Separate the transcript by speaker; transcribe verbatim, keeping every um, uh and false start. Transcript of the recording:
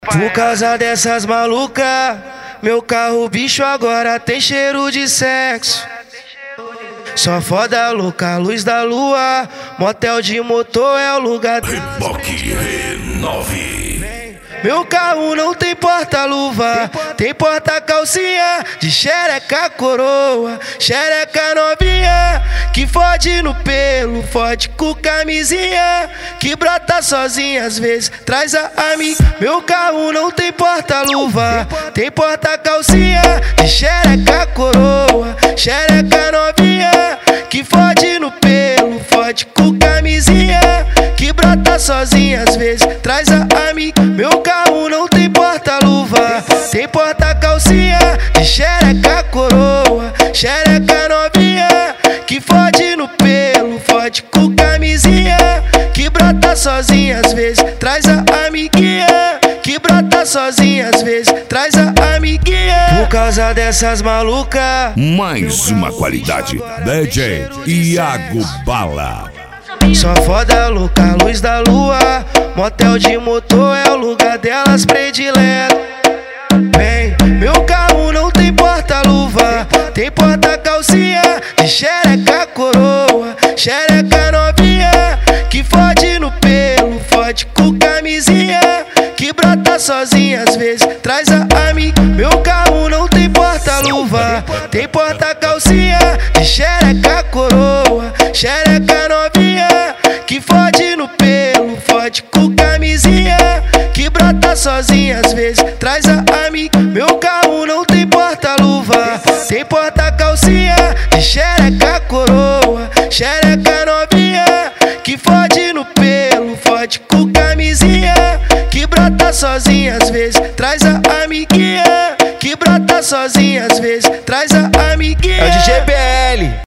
Speaker 1: Por causa dessas malucas, meu carro bicho agora tem cheiro de sexo. Só foda louca, luz da lua, motel de motor é o lugar.
Speaker 2: Reboque renove.
Speaker 1: Meu carro não tem porta-luva, tem porta-calcinha de xereca coroa, xereca novinha, que fode no pelo, fode com camisinha, que brota sozinha às vezes, traz a amiga. Meu carro não tem porta-luva, tem porta-calcinha de xereca coroa, xereca novinha, que fode no pelo, fode com camisinha, que brota sozinha às vezes, traz a amiga. Meu carro não tem porta-luva, tem porta-calcinha de xereca coroa, xereca novinha, que fode no pelo, fode com camisinha, que brota sozinha às vezes, traz a amiguinha, que brota sozinha às vezes, traz a amiguinha. Por causa dessas malucas,
Speaker 2: Mais uma qualidade. D J Iago Bala.
Speaker 1: só foda louca, luz da lua, motel de motor é o lugar delas predileto. Vem, meu carro não tem porta-luva, tem porta-calcinha de xereca coroa, xereca novinha, que fode no pelo, fode com camisinha, que brota sozinha às vezes, traz a amiga. Meu carro não tem porta-luva, tem porta-calcinha de xereca coroa, xereca novinha, que fode no pelo, fode com camisinha, que brota sozinha às vezes, traz a amiga. Meu carro não tem porta-luva, tem porta-calcinha de xereca coroa, xereca novinha, que fode no pelo, fode com camisinha, que brota sozinha às vezes, traz a amiguinha, que brota sozinha às vezes, traz a amiguinha. É o D J B L.